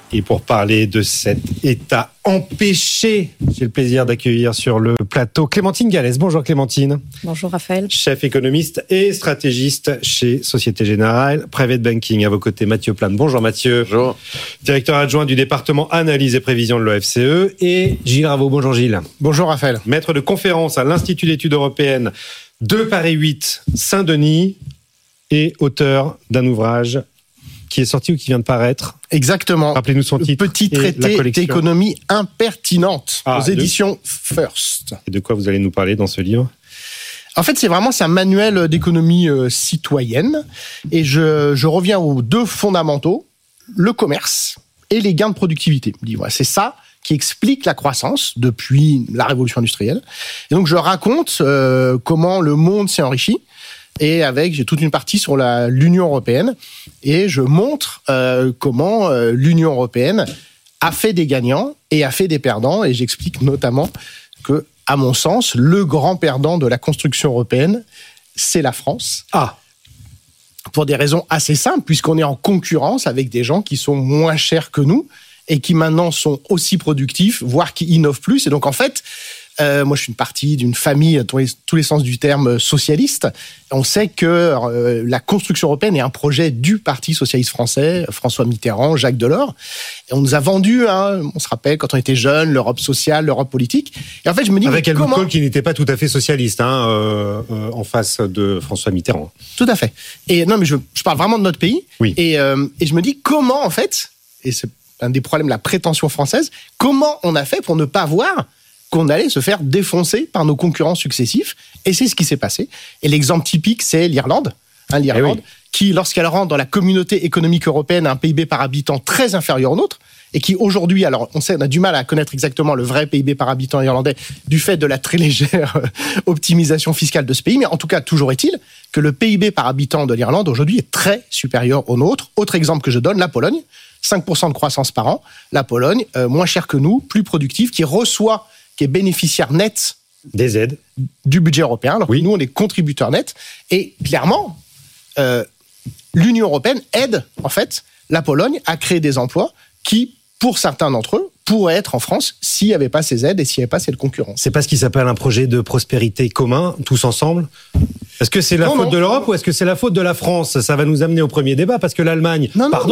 Et pour parler de cet état empêché, j'ai le plaisir d'accueillir sur le plateau Clémentine Gallès. Bonjour Clémentine. Bonjour Raphaël. Chef économiste et stratégiste chez Société Générale Private Banking. À vos côtés, Mathieu Plane. Bonjour Mathieu. Bonjour. Directeur adjoint du département Analyse et Prévision de l'OFCE. Et Gilles Raveau. Bonjour Gilles. Bonjour Raphaël. Maître de conférence à l'Institut d'études européennes de Paris 8, Saint-Denis et auteur d'un ouvrage qui est sorti ou qui vient de paraître. Exactement. Rappelez-nous son titre. Le petit traité d'économie impertinente aux éditions First. Et de quoi vous allez nous parler dans ce livre ? En fait, c'est un manuel d'économie citoyenne. Et je reviens aux deux fondamentaux, le commerce et les gains de productivité. C'est ça qui explique la croissance depuis la révolution industrielle. Et donc, je raconte comment le monde s'est enrichi. Et j'ai toute une partie sur l'Union européenne. Et je montre comment l'Union européenne a fait des gagnants et a fait des perdants. Et j'explique notamment que, à mon sens, le grand perdant de la construction européenne, c'est la France. Pour des raisons assez simples, puisqu'on est en concurrence avec des gens qui sont moins chers que nous et qui maintenant sont aussi productifs, voire qui innovent plus. Et donc, en fait, moi, je suis d'une famille, dans tous les sens du terme, socialiste. On sait que la construction européenne est un projet du Parti socialiste français, François Mitterrand, Jacques Delors. Et on nous a vendu, on se rappelle, quand on était jeunes, l'Europe sociale, l'Europe politique. Et en fait, je me dis... Avec Helmut Kohl qui n'était pas tout à fait socialiste, en face de François Mitterrand. Tout à fait. Et non, mais je parle vraiment de notre pays. Oui. Et je me dis comment, en fait, et c'est un des problèmes de la prétention française, comment on a fait pour ne pas voir qu'on allait se faire défoncer par nos concurrents successifs. Et c'est ce qui s'est passé. Et l'exemple typique, c'est l'Irlande. L'Irlande, qui, lorsqu'elle rentre dans la communauté économique européenne, a un PIB par habitant très inférieur au nôtre, et qui aujourd'hui, alors on a du mal à connaître exactement le vrai PIB par habitant irlandais du fait de la très légère optimisation fiscale de ce pays, mais en tout cas, toujours est-il que le PIB par habitant de l'Irlande aujourd'hui est très supérieur au nôtre. Autre exemple que je donne, la Pologne, 5% de croissance par an. La Pologne, moins chère que nous, plus productive, qui est bénéficiaire net des aides du budget européen, alors que nous, on est contributeurs nets. Et clairement, l'Union européenne aide, en fait, la Pologne à créer des emplois qui, pour certains d'entre eux, pourraient être en France s'il n'y avait pas ces aides et s'il n'y avait pas cette concurrence. C'est pas ce qui s'appelle un projet de prospérité commun, tous ensemble ? Est-ce que c'est la faute de l'Europe ou est-ce que c'est la faute de la France ? Ça va nous amener au premier débat, parce que l'Allemagne,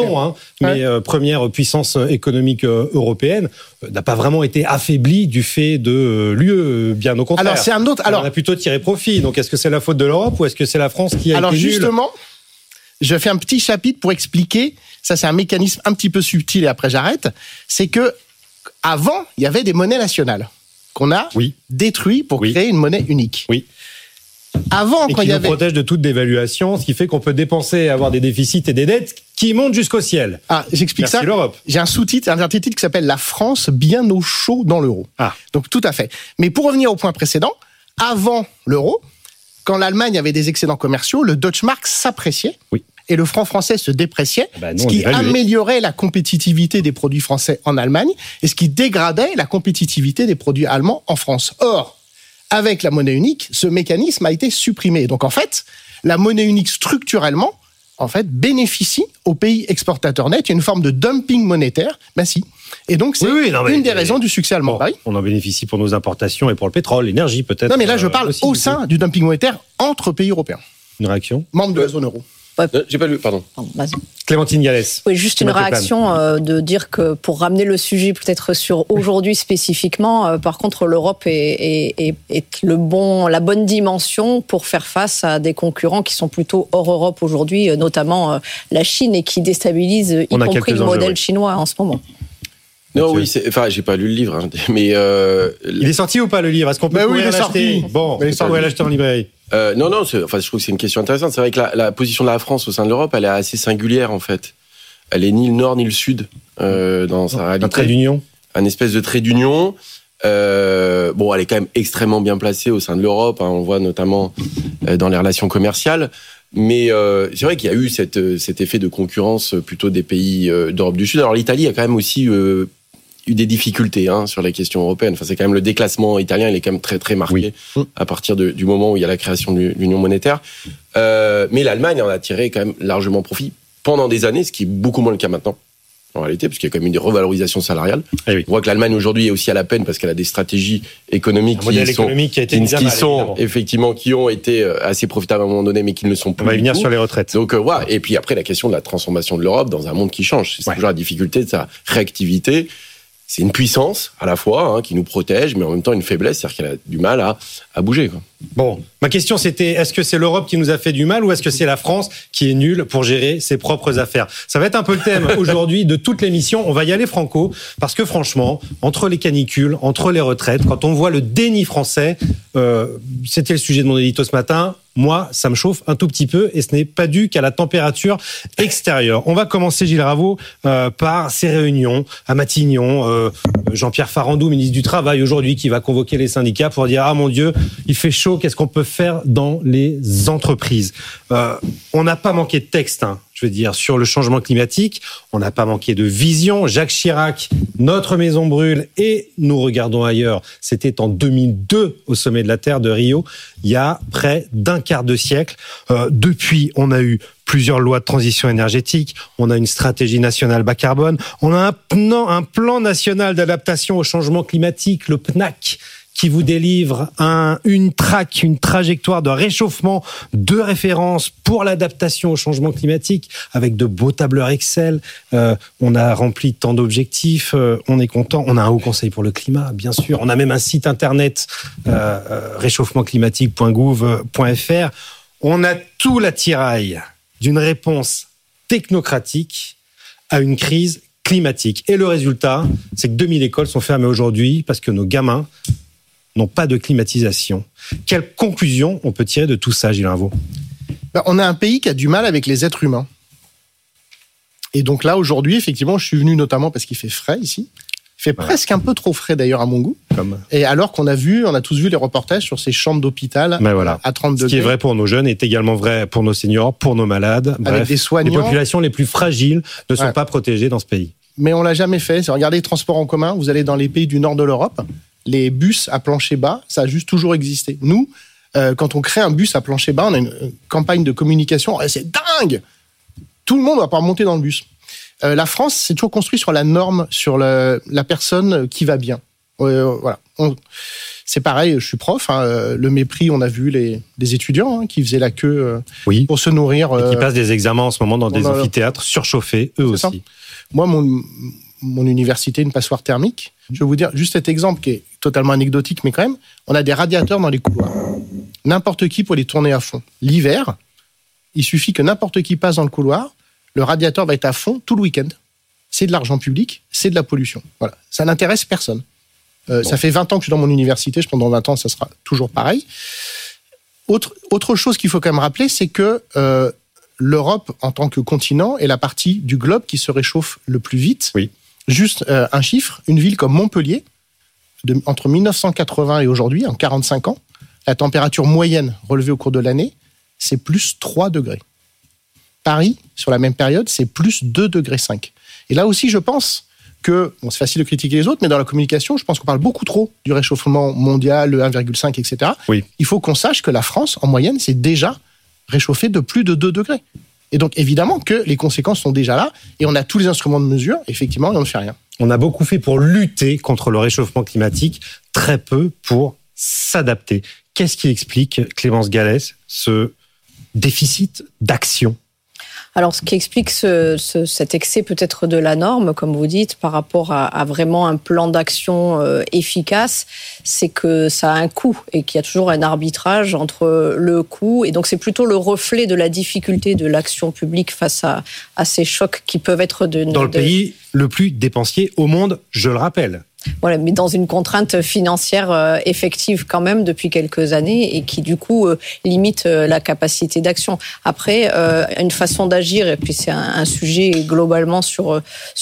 première puissance économique européenne, n'a pas vraiment été affaiblie du fait de l'UE, bien au contraire. Alors, c'est un autre... On a plutôt tiré profit. Donc, est-ce que c'est la faute de l'Europe ou est-ce que c'est la France qui a été nulle ? Alors, justement, je fais un petit chapitre pour expliquer, ça c'est un mécanisme un petit peu subtil et après j'arrête, c'est que avant, il y avait des monnaies nationales qu'on a détruites pour créer une monnaie unique. Oui. Avant, et qui nous protège de toute dévaluation, ce qui fait qu'on peut dépenser et avoir des déficits et des dettes qui montent jusqu'au ciel. J'explique Merci ça. l'Europe. J'ai un sous-titre, un titre qui s'appelle « La France bien au chaud dans l'euro ». Donc tout à fait. Mais pour revenir au point précédent, avant l'euro, quand l'Allemagne avait des excédents commerciaux, le Deutschmark s'appréciait. Et le franc français se dépréciait, ce qui améliorait la compétitivité des produits français en Allemagne et ce qui dégradait la compétitivité des produits allemands en France. Or, avec la monnaie unique, ce mécanisme a été supprimé. Donc en fait, la monnaie unique structurellement, bénéficie aux pays exportateurs nets. Il y a une forme de dumping monétaire. Et donc c'est une des raisons du succès allemand. On en bénéficie pour nos importations et pour le pétrole, l'énergie peut-être. Non mais là je parle au sein du dumping monétaire entre pays européens. Une réaction ? Membres de la zone euro. J'ai pas lu, pardon. Clémentine Gallès. Oui, juste une réaction de dire que pour ramener le sujet peut-être sur aujourd'hui spécifiquement, par contre l'Europe est la bonne dimension pour faire face à des concurrents qui sont plutôt hors Europe aujourd'hui, notamment la Chine et qui déstabilisent y compris le modèle chinois en ce moment. Non, j'ai pas lu le livre, mais il est sorti ou pas le livre ? Est-ce qu'on peut l'acheter ? Bon, on pourrait l'acheter en librairie. Non, je trouve que c'est une question intéressante. C'est vrai que la position de la France au sein de l'Europe, elle est assez singulière en fait. Elle est ni le nord ni le sud dans sa réalité. Un trait d'union. Un espèce de trait d'union. Elle est quand même extrêmement bien placée au sein de l'Europe. On voit notamment dans les relations commerciales. Mais c'est vrai qu'il y a eu cet effet de concurrence plutôt des pays d'Europe du Sud. Alors l'Italie a quand même aussi eu des difficultés sur la question européenne. Enfin, c'est quand même le déclassement italien, il est quand même très très marqué à partir du moment où il y a la création de l'union monétaire. Mais l'Allemagne en a tiré quand même largement profit pendant des années, ce qui est beaucoup moins le cas maintenant. en réalité, parce qu'il y a quand même une revalorisation salariale. Oui. On voit que l'Allemagne aujourd'hui est aussi à la peine parce qu'elle a des stratégies économiques qui ont été assez profitables à un moment donné, mais qui ne le sont plus. On va y venir sur les retraites. Donc voilà. Et puis après, la question de la transformation de l'Europe dans un monde qui change. C'est toujours la difficulté de sa réactivité. C'est une puissance à la fois qui nous protège, mais en même temps une faiblesse, c'est-à-dire qu'elle a du mal à bouger. Quoi. Bon, ma question c'était, est-ce que c'est l'Europe qui nous a fait du mal ou est-ce que c'est la France qui est nulle pour gérer ses propres affaires ? Ça va être un peu le thème aujourd'hui de toute l'émission. On va y aller franco, parce que franchement, entre les canicules, entre les retraites, quand on voit le déni français, c'était le sujet de mon édito ce matin, moi, ça me chauffe un tout petit peu et ce n'est pas dû qu'à la température extérieure. On va commencer, Gilles Ravaud, par ces réunions à Matignon. Jean-Pierre Farandou, ministre du Travail aujourd'hui, qui va convoquer les syndicats pour dire « Ah mon Dieu, il fait chaud, qu'est-ce qu'on peut faire dans les entreprises ?» On n'a pas manqué de texte, je veux dire, sur le changement climatique. On n'a pas manqué de vision. Jacques Chirac, notre maison brûle et nous regardons ailleurs. C'était en 2002 au sommet de la Terre de Rio, il y a près d'un quart de siècle. Depuis, on a eu plusieurs lois de transition énergétique, on a une stratégie nationale bas carbone, on a un plan national d'adaptation au changement climatique, le PNAC, qui vous délivre une trajectoire de réchauffement de référence pour l'adaptation au changement climatique, avec de beaux tableurs Excel. On a rempli tant d'objectifs, on est content. On a un haut conseil pour le climat, bien sûr. On a même un site internet, réchauffementclimatique.gouv.fr. On a tout l'attirail d'une réponse technocratique à une crise climatique. Et le résultat, c'est que 2000 écoles sont fermées aujourd'hui parce que nos gamins n'ont pas de climatisation. Quelle conclusion on peut tirer de tout ça, Gilles Ravaud ? On a un pays qui a du mal avec les êtres humains. Et donc là, aujourd'hui, effectivement, je suis venu notamment parce qu'il fait frais ici. Il fait presque un peu trop frais d'ailleurs à mon goût. Et alors qu'on a tous vu les reportages sur ces chambres d'hôpital à 30 degrés. Ce qui est vrai pour nos jeunes est également vrai pour nos seniors, pour nos malades. Bref, avec des soignants. Les populations les plus fragiles ne sont pas protégées dans ce pays. Mais on l'a jamais fait. Regardez les transports en commun. Vous allez dans les pays du nord de l'Europe. Les bus à plancher bas, ça a juste toujours existé. Nous, quand on crée un bus à plancher bas, on a une campagne de communication. C'est dingue ! Tout le monde va pas monter dans le bus. La France, c'est toujours construit sur la norme, sur la personne qui va bien. Voilà. C'est pareil, je suis prof. Le mépris, on a vu les étudiants qui faisaient la queue pour se nourrir. Et qui passent des examens en ce moment dans des amphithéâtres surchauffés, eux aussi. Ça. Moi, mon université, une passoire thermique. Je vais vous dire juste cet exemple qui est totalement anecdotique, mais quand même, on a des radiateurs dans les couloirs. N'importe qui peut les tourner à fond. L'hiver, il suffit que n'importe qui passe dans le couloir, le radiateur va être à fond tout le week-end. C'est de l'argent public, c'est de la pollution. Voilà. Ça n'intéresse personne. Ça fait 20 ans que je suis dans mon université, je pense que dans 20 ans, ça sera toujours pareil. Autre chose qu'il faut quand même rappeler, c'est que l'Europe, en tant que continent, est la partie du globe qui se réchauffe le plus vite. Oui. Juste un chiffre, une ville comme Montpellier, entre 1980 et aujourd'hui, en 45 ans, la température moyenne relevée au cours de l'année, c'est plus 3 degrés. Paris, sur la même période, c'est plus 2,5 degrés. Et là aussi, je pense que, c'est facile de critiquer les autres, mais dans la communication, je pense qu'on parle beaucoup trop du réchauffement mondial, le 1,5, etc. Oui. Il faut qu'on sache que la France, en moyenne, c'est déjà réchauffé de plus de 2 degrés. Et donc, évidemment que les conséquences sont déjà là, et on a tous les instruments de mesure, effectivement, et on ne fait rien. On a beaucoup fait pour lutter contre le réchauffement climatique, très peu pour s'adapter. Qu'est-ce qui explique, Clémence Gallès, ce déficit d'action ? Alors, ce qui explique cet excès peut-être de la norme, comme vous dites, par rapport à vraiment un plan d'action efficace, c'est que ça a un coût et qu'il y a toujours un arbitrage entre le coût. Et donc, c'est plutôt le reflet de la difficulté de l'action publique face à ces chocs qui peuvent être dans le pays le plus dépensier au monde, je le rappelle. Voilà, mais dans une contrainte financière effective quand même depuis quelques années et qui du coup limite la capacité d'action. Après, une façon d'agir, et puis c'est un sujet globalement sur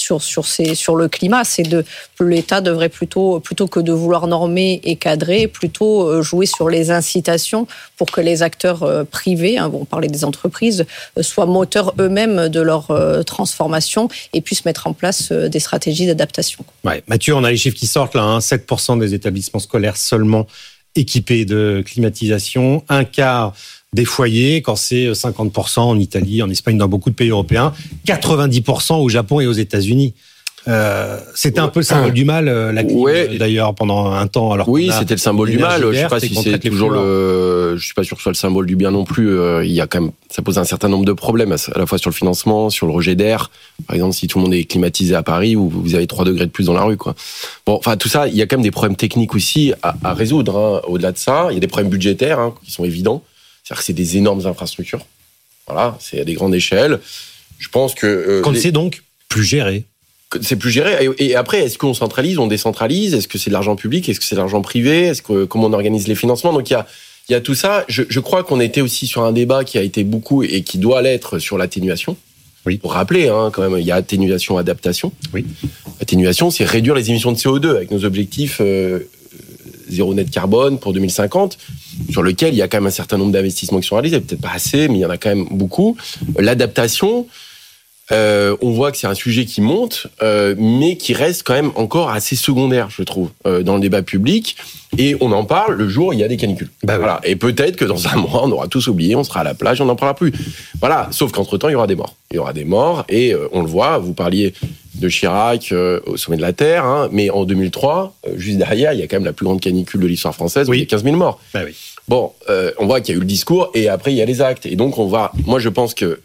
le climat, c'est l'État devrait plutôt que de vouloir normer et cadrer, plutôt jouer sur les incitations pour que les acteurs privés, on parlait des entreprises, soient moteurs eux-mêmes de leur transformation et puissent mettre en place des stratégies d'adaptation. Ouais, Mathieu, on a les chiffres qui sortent là, 7% des établissements scolaires seulement équipés de climatisation, un quart des foyers, quand c'est 50% en Italie, en Espagne, dans beaucoup de pays européens, 90% au Japon et aux États-Unis. C'était un peu le symbole du mal, la clim, d'ailleurs, pendant un temps. Alors c'était le symbole du mal. Je sais pas si c'est toujours je suis pas sûr que ce soit le symbole du bien non plus. Il y a quand même, ça pose un certain nombre de problèmes, à la fois sur le financement, sur le rejet d'air. Par exemple, si tout le monde est climatisé à Paris, vous avez 3 degrés de plus dans la rue, quoi. Bon, enfin, tout ça, il y a quand même des problèmes techniques aussi à résoudre, hein. Au-delà de ça, il y a des problèmes budgétaires, hein, qui sont évidents. C'est-à-dire que c'est des énormes infrastructures. Voilà, c'est à des grandes échelles. Je pense que c'est donc plus géré. C'est plus géré. Et après, est-ce qu'on centralise, on décentralise? Est-ce que c'est de l'argent public? Est-ce que c'est de l'argent privé? Comment on organise les financements? Donc il y a tout ça. Je crois qu'on était aussi sur un débat qui a été beaucoup et qui doit l'être sur l'atténuation. Oui. Pour rappeler, hein, quand même, il y a atténuation, adaptation. Oui. Atténuation, c'est réduire les émissions de CO2 avec nos objectifs zéro net carbone pour 2050, sur lequel il y a quand même un certain nombre d'investissements qui sont réalisés. Peut-être pas assez, mais il y en a quand même beaucoup. L'adaptation, on voit que c'est un sujet qui monte, mais qui reste quand même encore assez secondaire, je trouve, dans le débat public. Et on en parle le jour où il y a des canicules. Voilà. Et peut-être que dans un mois, on aura tous oublié, on sera à la plage, on n'en parlera plus. Voilà. Sauf qu'entre-temps, il y aura des morts. Il y aura des morts, et on le voit. Vous parliez de Chirac au sommet de la Terre, hein, mais en 2003, juste derrière, il y a quand même la plus grande canicule de l'histoire française, où il y a 15 000 morts. Oui. Bon, on voit qu'il y a eu le discours, et après, il y a les actes. Et donc, moi, je pense que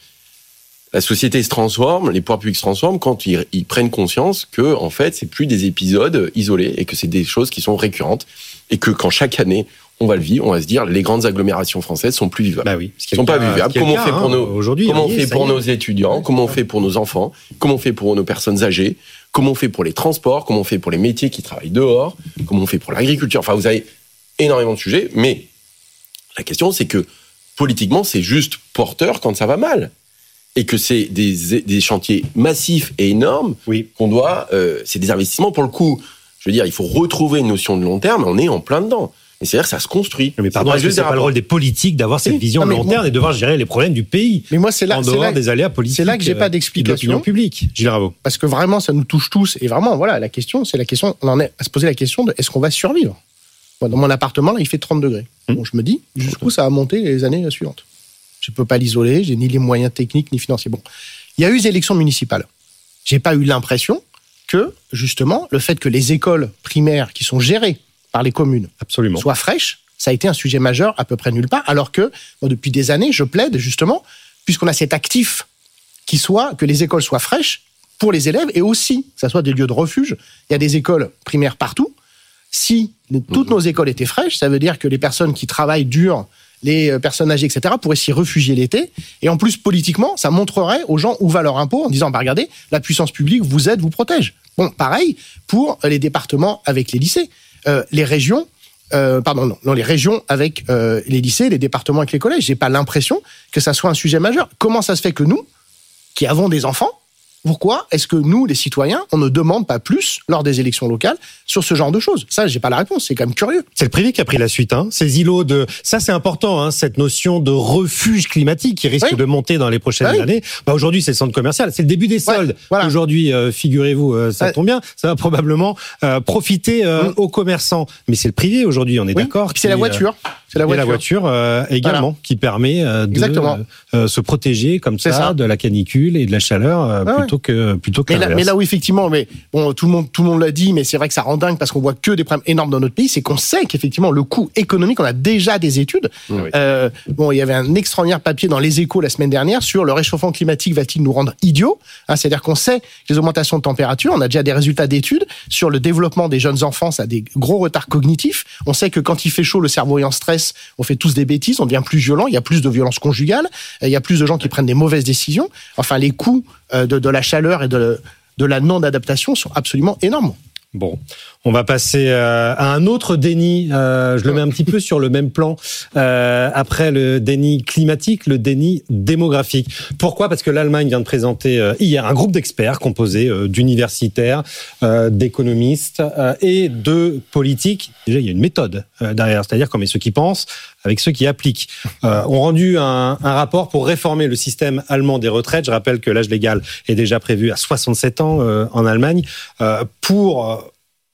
la société se transforme, les pouvoirs publics se transforment quand ils prennent conscience que, en fait, c'est plus des épisodes isolés et que c'est des choses qui sont récurrentes et que quand chaque année on va le vivre, on va se dire les grandes agglomérations françaises sont plus vivables. Sont pas vivables. Comment on fait pour nos étudiants, comment on fait pour nos enfants, comment on fait pour nos personnes âgées, comment on fait pour les transports, comment on fait pour les métiers qui travaillent dehors, comment on fait pour l'agriculture. Enfin, vous avez énormément de sujets, mais la question c'est que politiquement c'est juste porteur quand ça va mal. Et que c'est des chantiers massifs et énormes qu'on doit... c'est des investissements pour le coup. Je veux dire, il faut retrouver une notion de long terme, on est en plein dedans. Et c'est-à-dire que ça se construit. Mais pardon, est-ce que c'est pas le rôle des politiques d'avoir cette vision de long terme et de devoir gérer les problèmes du pays? Mais moi, c'est là, en dehors des aléas politiques. C'est là que j'ai pas d'explication. De l'opinion publique, Gilles Raveau. Parce que vraiment, ça nous touche tous. Et vraiment, voilà, la question, on en est à se poser la question de est-ce qu'on va survivre? Moi, dans mon appartement, là, il fait 30 degrés. Bon, je me dis, jusqu'où ça va monter les années suivantes? Je peux pas l'isoler, j'ai ni les moyens techniques ni financiers. Bon, il y a eu des élections municipales. J'ai pas eu l'impression que, justement, le fait que les écoles primaires qui sont gérées par les communes soient fraîches, ça a été un sujet majeur à peu près nulle part, alors que, moi, depuis des années, je plaide, justement, puisqu'on a cet actif que les écoles soient fraîches pour les élèves et aussi, que ça soit des lieux de refuge. Il y a des écoles primaires partout. Si toutes nos écoles étaient fraîches, ça veut dire que les personnes qui travaillent dur, les personnes âgées, etc., pourraient s'y réfugier l'été. Et en plus, politiquement, ça montrerait aux gens où va leur impôt en disant, regardez, la puissance publique vous aide, vous protège. Bon, pareil pour les départements avec les lycées. Les régions, les régions avec les lycées, les départements avec les collèges. J'ai pas l'impression que ça soit un sujet majeur. Comment ça se fait que nous, qui avons des enfants, pourquoi est-ce que nous, les citoyens, on ne demande pas plus lors des élections locales sur ce genre de choses? Ça, j'ai pas la réponse. C'est quand même curieux. C'est le privé qui a pris la suite. Ces îlots ça, c'est important. Cette notion de refuge climatique qui risque de monter dans les prochaines années. Aujourd'hui, c'est le centre commercial. C'est le début des soldes. Voilà. Aujourd'hui, figurez-vous, ça tombe bien. Ça va probablement profiter aux commerçants. Mais c'est le privé aujourd'hui. On est d'accord. C'est la voiture. C'est la voiture également qui permet de se protéger comme ça de la canicule et de la chaleur plutôt que mais là où effectivement, mais bon, tout le monde l'a dit, mais c'est vrai que ça rend dingue parce qu'on voit que des problèmes énormes dans notre pays. C'est qu'on sait qu'effectivement le coût économique, on a déjà des études. Il y avait un extraordinaire papier dans Les Échos la semaine dernière sur le réchauffement climatique va-t-il nous rendre idiots? C'est-à-dire qu'on sait que les augmentations de température, on a déjà des résultats d'études sur le développement des jeunes enfants, ça a des gros retards cognitifs. On sait que quand il fait chaud, le cerveau est en stress, on fait tous des bêtises, on devient plus violent, il y a plus de violence conjugale, il y a plus de gens qui prennent des mauvaises décisions. Enfin, les coûts de la chaleur et de la non-adaptation sont absolument énormes. Bon, on va passer à un autre déni. Je le mets un petit peu sur le même plan. Après le déni climatique, le déni démographique. Pourquoi ? Parce que l'Allemagne vient de présenter hier un groupe d'experts composé d'universitaires, d'économistes et de politiques. Déjà, il y a une méthode derrière, c'est-à-dire qu'on met ceux qui pensent avec ceux qui appliquent. Ont rendu un rapport pour réformer le système allemand des retraites. Je rappelle que l'âge légal est déjà prévu à 67 ans en Allemagne pour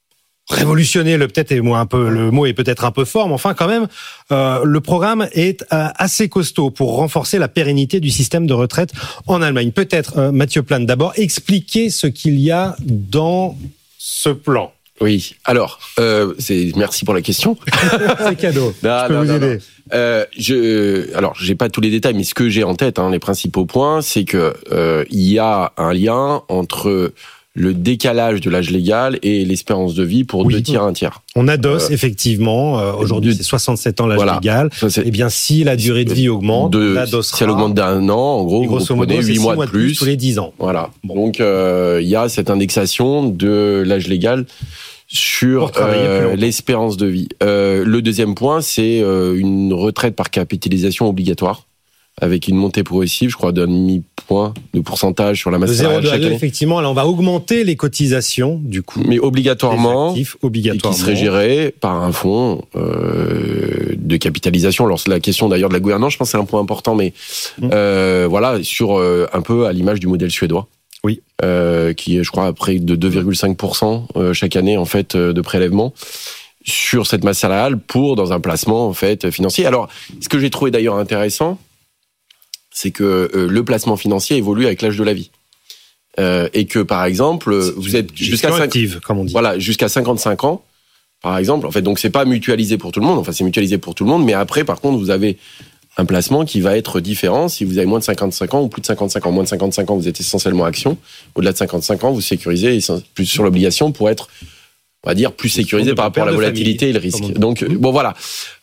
révolutionner, le mot est peut-être un peu fort, mais enfin quand même, le programme est assez costaud pour renforcer la pérennité du système de retraite en Allemagne. Peut-être, Mathieu Plane, d'abord, expliquer ce qu'il y a dans ce plan. Oui, alors, merci pour la question. C'est cadeau, je peux vous aider. Alors, j'ai pas tous les détails, mais ce que j'ai en tête, les principaux points, c'est que il y a un lien entre le décalage de l'âge légal et l'espérance de vie pour 2 tiers, 1 tiers. On adosse effectivement, aujourd'hui c'est 67 ans l'âge légal, et bien si la durée de vie augmente, on adossera. Si elle augmente d'1 an, en gros, vous prenez 8 mois de plus tous les 10 ans. Voilà. Bon. Donc il y a cette indexation de l'âge légal sur l'espérance de vie. Le deuxième point, c'est une retraite par capitalisation obligatoire, avec une montée progressive, je crois, d'un demi-point de pourcentage sur la masse salariale chaque année. Effectivement, là, on va augmenter les cotisations, du coup. Mais obligatoirement, et qui serait géré par un fonds de capitalisation. Alors, c'est la question d'ailleurs de la gouvernance, je pense que c'est un point important, mais voilà, sur un peu à l'image du modèle suédois. Oui. Qui est, je crois, à près de 2,5% chaque année, en fait, de prélèvement sur cette masse salariale dans un placement, en fait, financier. Alors, ce que j'ai trouvé d'ailleurs intéressant, c'est que le placement financier évolue avec l'âge de la vie. Et que, par exemple, vous êtes jusqu'à 55 ans, par exemple. En fait, donc c'est pas mutualisé pour tout le monde. Enfin, c'est mutualisé pour tout le monde. Mais après, par contre, vous avez un placement qui va être différent si vous avez moins de 55 ans ou plus de 55 ans. Moins de 55 ans, vous êtes essentiellement action. Au-delà de 55 ans, vous sécurisez plus sur l'obligation pour être, on va dire, plus sécurisé par rapport à la volatilité et le risque. Donc, bon, voilà.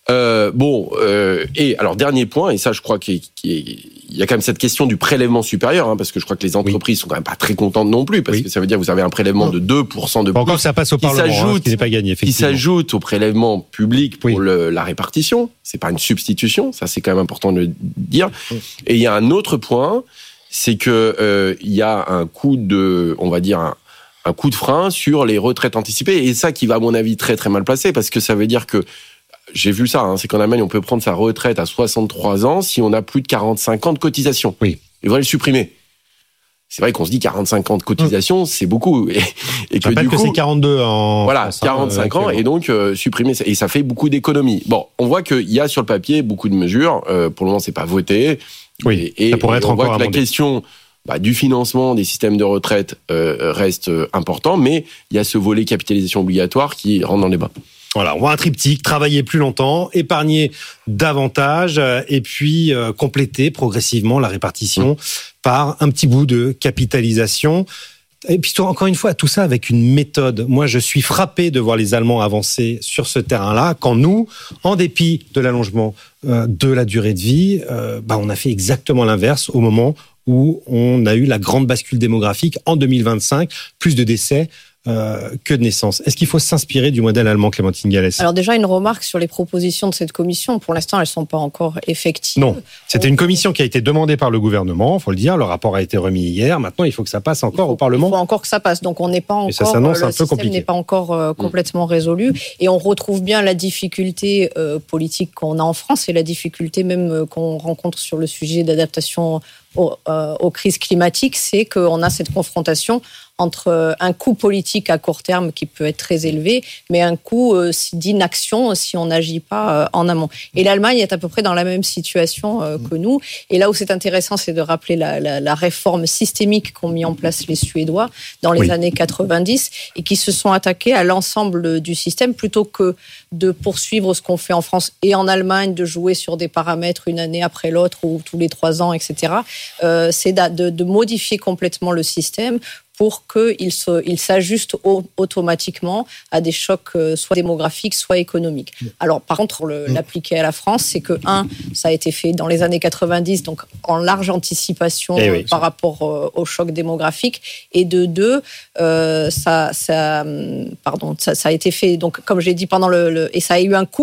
Et alors, dernier point, et ça, je crois qu'il y a quand même cette question du prélèvement supérieur, parce que je crois que les entreprises sont quand même pas très contentes non plus, parce que ça veut dire que vous avez un prélèvement de 2% de plus. Encore, ça passe au Parlement, ce qui n'est pas gagné, effectivement. Qui s'ajoute au prélèvement public pour la répartition. C'est pas une substitution, ça c'est quand même important de le dire. Et il y a un autre point, c'est que il y a un coup de, on va dire, un coup de frein sur les retraites anticipées, et ça qui va, à mon avis, très très mal placé, parce que ça veut dire que j'ai vu ça, c'est qu'en Allemagne, on peut prendre sa retraite à 63 ans si on a plus de 45 ans de cotisation. Oui. Ils vont le supprimer. C'est vrai qu'on se dit 45 ans de cotisation, c'est beaucoup. Et que du coup, c'est 42 en voilà, France, 45 ans, et donc supprimer ça. Et ça fait beaucoup d'économies. Bon, on voit qu'il y a sur le papier beaucoup de mesures. Pour le moment, c'est pas voté. Oui, et ça pourrait être on encore voit que la question du financement des systèmes de retraite reste important, mais il y a ce volet capitalisation obligatoire qui rentre dans les débat. Voilà, on voit un triptyque, travailler plus longtemps, épargner davantage, et puis compléter progressivement la répartition par un petit bout de capitalisation. Et puis encore une fois, tout ça avec une méthode. Moi, je suis frappé de voir les Allemands avancer sur ce terrain-là, quand nous, en dépit de l'allongement de la durée de vie, on a fait exactement l'inverse au moment où on a eu la grande bascule démographique en 2025, plus de décès que de naissance. Est-ce qu'il faut s'inspirer du modèle allemand, Clémentine Gallès ? Alors déjà, une remarque sur les propositions de cette commission. Pour l'instant, elles ne sont pas encore effectives. Non, c'était une commission qui a été demandée par le gouvernement, il faut le dire. Le rapport a été remis hier. Maintenant, il faut que ça passe encore au Parlement. Il faut encore que ça passe. Donc, on n'est pas encore. Et ça s'annonce un peu compliqué. Le système n'est pas encore complètement résolu. Et on retrouve bien la difficulté politique qu'on a en France et la difficulté même qu'on rencontre sur le sujet d'adaptation aux crises climatiques, c'est qu'on a cette confrontation entre un coût politique à court terme qui peut être très élevé, mais un coût d'inaction si on n'agit pas en amont. Et l'Allemagne est à peu près dans la même situation que nous. Et là où c'est intéressant, c'est de rappeler la réforme systémique qu'ont mis en place les Suédois dans les années 90 et qui se sont attaqués à l'ensemble du système plutôt que de poursuivre ce qu'on fait en France et en Allemagne, de jouer sur des paramètres une année après l'autre ou tous les 3 ans, etc. C'est de modifier complètement le système pour qu'il s'ajuste automatiquement à des chocs soit démographiques, soit économiques. Alors, par contre, l'appliquer à la France, c'est que, ça a été fait dans les années 90, donc en large anticipation par rapport au choc démographique, et de deux, ça a été fait, donc, comme j'ai dit, et ça a eu un coût.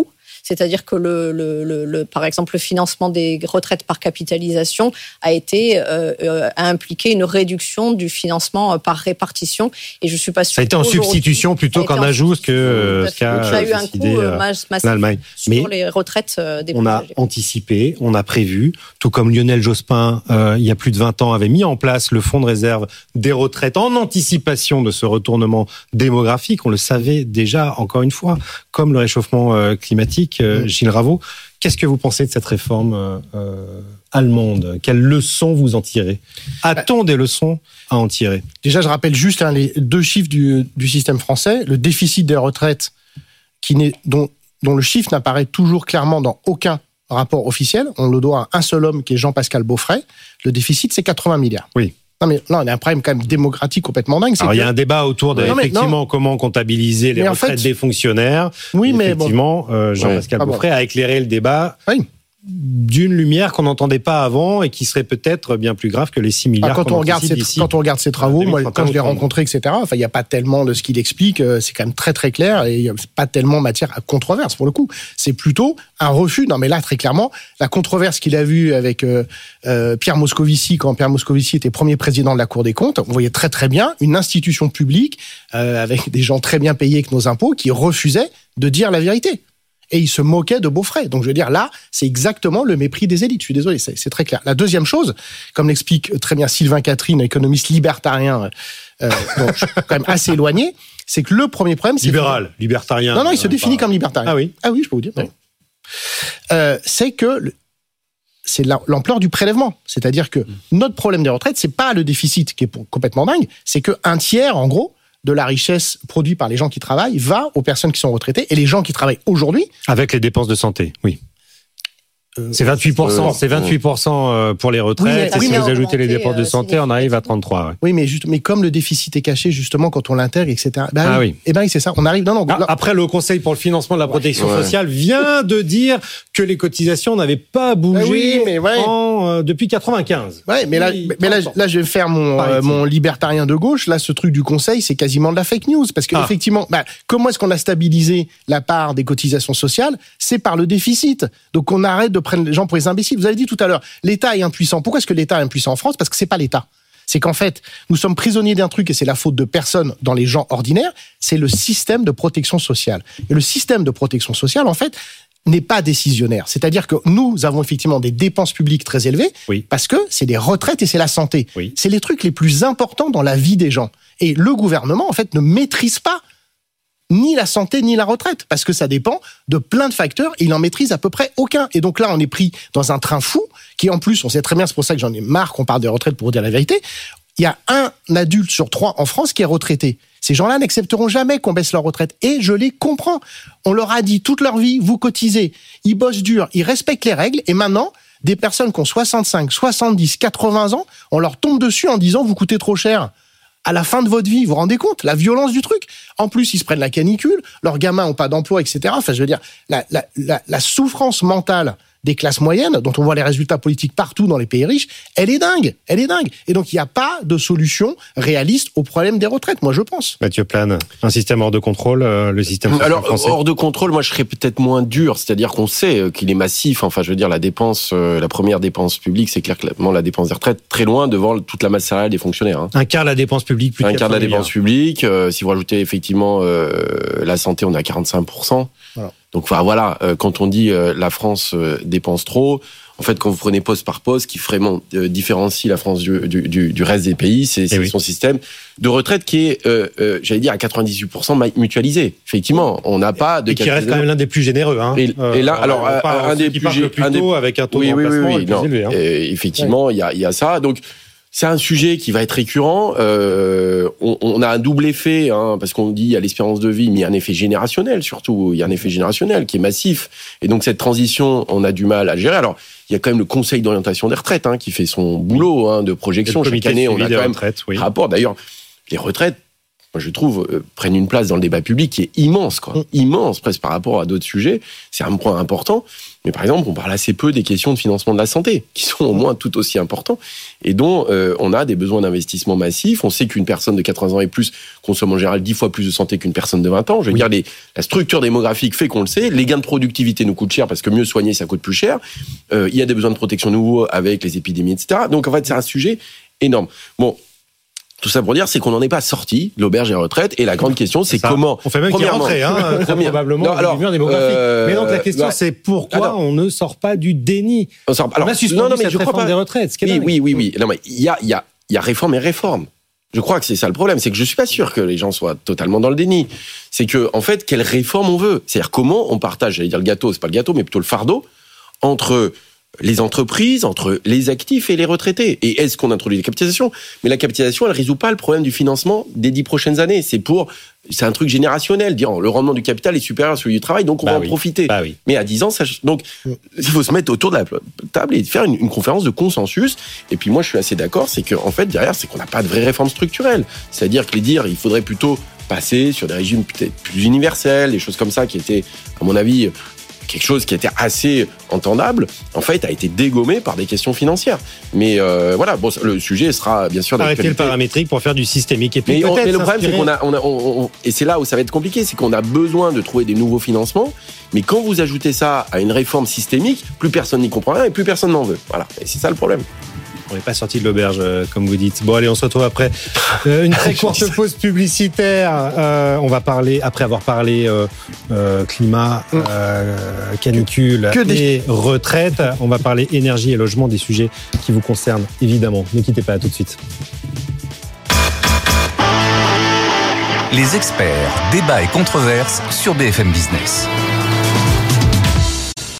C'est-à-dire que par exemple, le financement des retraites par capitalisation a impliqué une réduction du financement par répartition. Et je suis pas sûre. Ça a été en substitution plutôt qu'en ajout que ce qu'a eu un décidé l'Allemagne. Sur les retraites des on a anticipé, on a prévu, tout comme Lionel Jospin, il y a plus de 20 ans, avait mis en place le fonds de réserve des retraites en anticipation de ce retournement démographique. On le savait déjà, encore une fois, comme le réchauffement climatique. Gilles Raveau, qu'est-ce que vous pensez de cette réforme allemande? Quelles leçons vous en tirez? A-t-on des leçons à en tirer? Déjà, je rappelle juste les 2 chiffres du système français. Le déficit des retraites, dont le chiffre n'apparaît toujours clairement dans aucun rapport officiel. On le doit à un seul homme qui est Jean-Pascal Beaufret. Le déficit, c'est 80 milliards. Oui. Non, mais là, on a un problème quand même démocratique complètement dingue. Alors, il y a un débat autour de, effectivement, comment comptabiliser les retraites des fonctionnaires. Oui, mais effectivement, Jean-Pascal Beaufret a éclairé le débat. Oui. D'une lumière qu'on n'entendait pas avant et qui serait peut-être bien plus grave que les 6 milliards quand on regarde ses travaux, moi, quand je l'ai rencontré, etc., enfin, il n'y a pas tellement de ce qu'il explique, c'est quand même très très clair et il n'y a pas tellement matière à controverse pour le coup. C'est plutôt un refus. Non, mais là, très clairement, la controverse qu'il a vue avec Pierre Moscovici, quand Pierre Moscovici était premier président de la Cour des comptes, on voyait très très bien une institution publique avec des gens très bien payés avec nos impôts qui refusaient de dire la vérité. Et il se moquait de Beaufret. Donc, je veux dire, là, c'est exactement le mépris des élites. Je suis désolé, c'est très clair. La deuxième chose, comme l'explique très bien Sylvain Catherine, économiste libertarien, dont je suis quand même assez éloigné, c'est que le premier problème, c'est... Libertarien. Non, il se définit comme libertarien. Ah oui, je peux vous dire. Oui. C'est que c'est l'ampleur du prélèvement. C'est-à-dire que notre problème des retraites, c'est pas le déficit qui est complètement dingue, c'est qu'un tiers, en gros, de la richesse produite par les gens qui travaillent va aux personnes qui sont retraitées et les gens qui travaillent aujourd'hui. Avec les dépenses de santé, oui. C'est 28%, c'est 28% pour les retraites. Et si vous ajoutez les dépenses de santé, on arrive à 33. Ouais. Oui, mais comme le déficit est caché justement quand on l'intègre, etc. Oui. Et ben c'est ça. On arrive. Après, le Conseil pour le financement de la protection sociale vient de dire que les cotisations n'avaient pas bougé depuis 95. Ouais, mais là, je vais faire mon libertarien de gauche. Là, ce truc du Conseil, c'est quasiment de la fake news parce que effectivement, comment est-ce qu'on a stabilisé la part des cotisations sociales? C'est par le déficit. Donc on arrête de prendre les gens pour les imbéciles. Vous avez dit tout à l'heure, l'État est impuissant. Pourquoi est-ce que l'État est impuissant en France? Parce que c'est pas l'État. C'est qu'en fait, nous sommes prisonniers d'un truc et c'est la faute de personne dans les gens ordinaires. C'est le système de protection sociale. Et le système de protection sociale, en fait, n'est pas décisionnaire. C'est-à-dire que nous avons effectivement des dépenses publiques très élevées parce que c'est les retraites et c'est la santé. Oui. C'est les trucs les plus importants dans la vie des gens. Et le gouvernement, en fait, ne maîtrise pas ni la santé, ni la retraite, parce que ça dépend de plein de facteurs, et il en maîtrise à peu près aucun. Et donc là, on est pris dans un train fou, qui en plus, on sait très bien, c'est pour ça que j'en ai marre qu'on parle des retraites pour vous dire la vérité, il y a 1 adulte sur 3 en France qui est retraité. Ces gens-là n'accepteront jamais qu'on baisse leur retraite, et je les comprends. On leur a dit toute leur vie, vous cotisez, ils bossent dur, ils respectent les règles, et maintenant, des personnes qui ont 65, 70, 80 ans, on leur tombe dessus en disant, vous coûtez trop cher. À la fin de votre vie, vous vous rendez compte la violence du truc? En plus, ils se prennent la canicule, leurs gamins n'ont pas d'emploi, etc. Enfin, je veux dire, la souffrance mentale des classes moyennes, dont on voit les résultats politiques partout dans les pays riches, elle est dingue. Et donc, il n'y a pas de solution réaliste au problème des retraites, moi, je pense. Mathieu Plane, un système hors de contrôle, le système français. Alors, hors de contrôle, moi, je serais peut-être moins dur. C'est-à-dire qu'on sait qu'il est massif. Enfin, je veux dire, la première dépense publique, c'est clairement la dépense des retraites, très loin devant toute la masse salariale des fonctionnaires. Hein. Un quart de la dépense publique, plus de 80 milliards. Un quart de la dépense publique. Si vous rajoutez effectivement la santé, on est à 45%. Voilà. Donc voilà, quand on dit la France dépense trop, en fait, quand vous prenez poste par poste, qui vraiment différencie la France du reste des pays, c'est son système de retraite qui est, j'allais dire, à 98% mutualisé. Effectivement, on n'a pas de... Et qui reste quand même l'un des plus généreux. Hein. Et là, alors, un des plus généreux... avec un taux de remplacement plus élevé. Hein. Effectivement, il y a ça. Donc, c'est un sujet qui va être récurrent. On a un double effet, hein, parce qu'on dit il y a l'espérance de vie, mais il y a un effet générationnel surtout. Il y a un effet générationnel qui est massif. Et donc cette transition, on a du mal à gérer. Alors il y a quand même le Conseil d'orientation des retraites hein, qui fait son boulot de projection. Chaque année, on a quand même un rapport. D'ailleurs, les retraites, moi je trouve, prennent une place dans le débat public qui est immense, quoi. Immense, presque par rapport à d'autres sujets. C'est un point important. Mais par exemple, on parle assez peu des questions de financement de la santé, qui sont au moins tout aussi importants, et dont on a des besoins d'investissement massifs. On sait qu'une personne de 80 ans et plus consomme en général 10 fois plus de santé qu'une personne de 20 ans. Je veux dire, la structure démographique fait qu'on le sait. Les gains de productivité nous coûtent cher parce que mieux soigner, ça coûte plus cher. Il y a des besoins de protection nouveaux avec les épidémies, etc. Donc en fait, c'est un sujet énorme. Bon. Tout ça pour dire, c'est qu'on n'en est pas sorti, l'auberge et la retraite. Et la grande question, c'est comment... On fait même qu'il est rentré, probablement, du mur démographique. Mais donc la question, c'est pourquoi on ne sort pas du déni. On a suspendu cette réforme des retraites. Oui. Non, mais il y a réforme et réforme. Je crois que c'est ça le problème. C'est que je suis pas sûr que les gens soient totalement dans le déni. C'est que, en fait, quelle réforme on veut? C'est-à-dire comment on partage, j'allais dire le gâteau, c'est pas le gâteau, mais plutôt le fardeau, entre les entreprises, entre les actifs et les retraités. Et est-ce qu'on introduit la capitalisation? Mais la capitalisation, elle résout pas le problème du financement des 10 prochaines années. C'est un truc générationnel. Dire, le rendement du capital est supérieur à celui du travail, donc on va en profiter. Mais à 10 ans, donc, il faut se mettre autour de la table et faire une conférence de consensus. Et puis moi, je suis assez d'accord, c'est qu'en fait, derrière, c'est qu'on n'a pas de vraie réforme structurelle. C'est-à-dire que il faudrait plutôt passer sur des régimes peut-être plus universels, des choses comme ça qui étaient, à mon avis, quelque chose qui était assez entendable, en fait, a été dégommé par des questions financières. Mais voilà, bon, le sujet sera bien sûr d'actualité. Arrêter le paramétrique pour faire du systémique. Et puis mais le problème, c'est qu'on a, et c'est là où ça va être compliqué, c'est qu'on a besoin de trouver des nouveaux financements. Mais quand vous ajoutez ça à une réforme systémique, plus personne n'y comprend rien et plus personne n'en veut. Voilà, et c'est ça le problème. On n'est pas sorti de l'auberge, comme vous dites. Bon, allez, on se retrouve après une très courte pause publicitaire. On va parler, après avoir parlé climat, canicule et retraite, on va parler énergie et logement, des sujets qui vous concernent, évidemment. Ne quittez pas, à tout de suite. Les experts, débats et controverses sur BFM Business.